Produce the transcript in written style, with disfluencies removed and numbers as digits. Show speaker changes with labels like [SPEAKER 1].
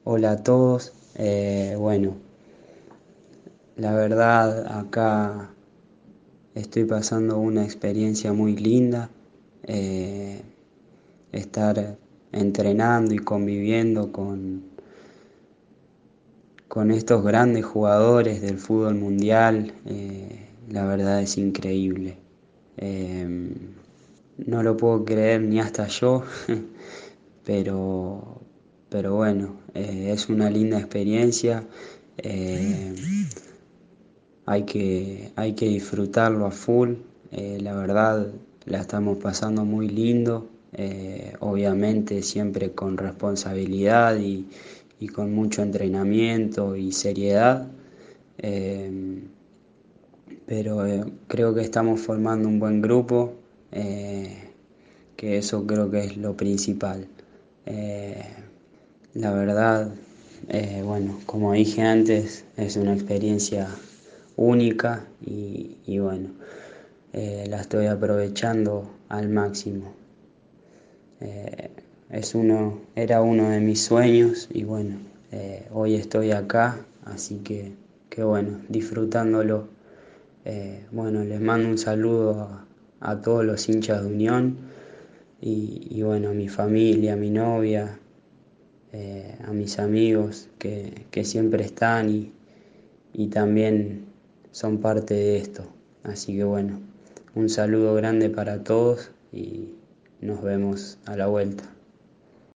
[SPEAKER 1] Hola a todos. Bueno, la verdad acá estoy pasando una experiencia muy linda. eh, Estar entrenando y conviviendo con estos grandes jugadores del fútbol mundial, la verdad es increíble. Eh, no lo puedo creer ni hasta yo, pero, pero bueno, es una linda experiencia. eh, hay que disfrutarlo a full. La verdad la estamos pasando muy lindo. Obviamente siempre con responsabilidad y con mucho entrenamiento y seriedad. Eh, pero creo que estamos formando un buen grupo, que eso creo que es lo principal. Eh, la verdad, bueno, como dije antes, es una experiencia única y bueno, la estoy aprovechando al máximo. Eh, era uno de mis sueños y bueno, hoy estoy acá, así que bueno, disfrutándolo. Bueno, les mando un saludo a todos los hinchas de Unión y bueno, a mi familia, a mi novia, a mis amigos que siempre están y también son parte de esto. Así que bueno, un saludo grande para todos y nos vemos a la vuelta.